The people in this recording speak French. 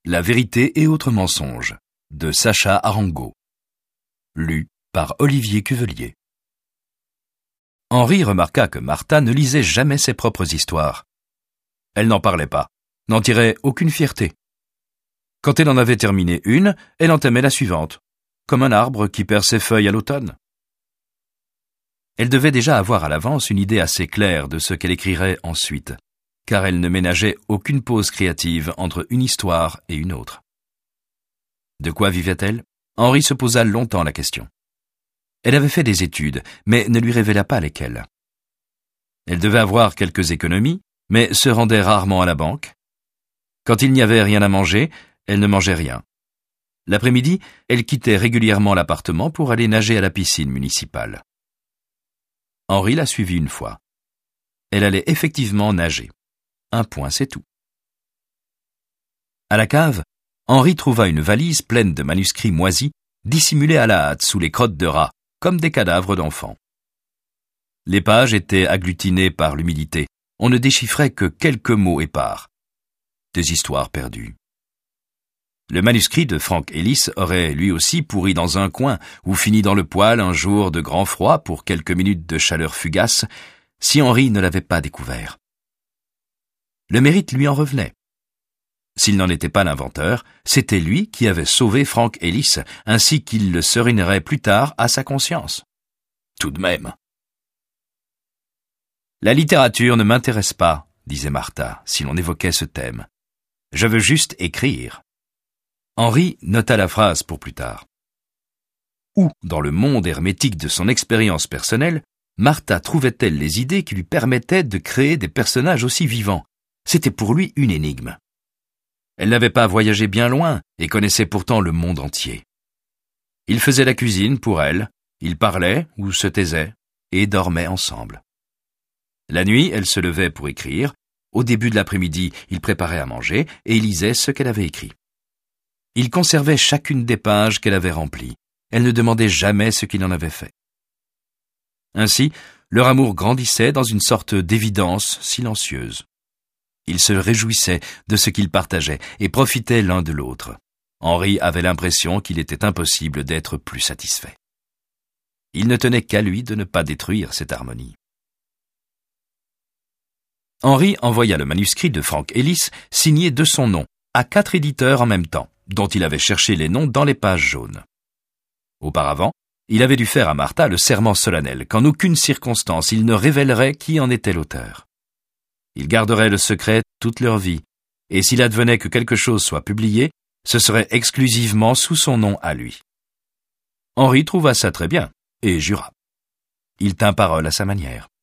La vérité et autres mensonges de Sacha Arango. Lu par Olivier Cuvelier. Henri remarqua que Martha ne lisait jamais ses propres histoires. Elle n'en parlait pas, n'en tirait aucune fierté. Quand elle en avait terminé une, elle entamait la suivante, comme un arbre qui perd ses feuilles à l'automne. Elle devait déjà avoir à l'avance une idée assez claire de ce qu'elle écrirait ensuite, car elle ne ménageait aucune pause créative entre une histoire et une autre. De quoi vivait-elle ? Henri se posa longtemps la question. Elle avait fait des études, mais ne lui révéla pas lesquelles. Elle devait avoir quelques économies, mais se rendait rarement à la banque. Quand il n'y avait rien à manger, elle ne mangeait rien. L'après-midi, elle quittait régulièrement l'appartement pour aller nager à la piscine municipale. Henri la suivit une fois. Elle allait effectivement nager. Un point, c'est tout. À la cave, Henri trouva une valise pleine de manuscrits moisis, dissimulés à la hâte sous les crottes de rats, comme des cadavres d'enfants. Les pages étaient agglutinées par l'humidité. On ne déchiffrait que quelques mots épars. Des histoires perdues. Le manuscrit de Frank Ellis aurait lui aussi pourri dans un coin ou fini dans le poêle un jour de grand froid pour quelques minutes de chaleur fugace, si Henri ne l'avait pas découvert. Le mérite lui en revenait. S'il n'en était pas l'inventeur, c'était lui qui avait sauvé Frank Ellis, ainsi qu'il le serinerait plus tard à sa conscience. Tout de même. « La littérature ne m'intéresse pas, disait Martha, si l'on évoquait ce thème. Je veux juste écrire. » Henri nota la phrase pour plus tard. Où, dans le monde hermétique de son expérience personnelle, Martha trouvait-elle les idées qui lui permettaient de créer des personnages aussi vivants ? C'était pour lui une énigme. Elle n'avait pas voyagé bien loin et connaissait pourtant le monde entier. Il faisait la cuisine pour elle, ils parlaient ou se taisaient et dormaient ensemble. La nuit, elle se levait pour écrire. Au début de l'après-midi, il préparait à manger et lisait ce qu'elle avait écrit. Il conservait chacune des pages qu'elle avait remplies. Elle ne demandait jamais ce qu'il en avait fait. Ainsi, leur amour grandissait dans une sorte d'évidence silencieuse. Ils se réjouissaient de ce qu'ils partageaient et profitaient l'un de l'autre. Henri avait l'impression qu'il était impossible d'être plus satisfait. Il ne tenait qu'à lui de ne pas détruire cette harmonie. Henri envoya le manuscrit de Frank Ellis signé de son nom à 4 éditeurs en même temps, dont il avait cherché les noms dans les pages jaunes. Auparavant, il avait dû faire à Martha le serment solennel qu'en aucune circonstance il ne révélerait qui en était l'auteur. Ils garderaient le secret toute leur vie, et s'il advenait que quelque chose soit publié, ce serait exclusivement sous son nom à lui. Henri trouva ça très bien, et jura. Il tint parole à sa manière.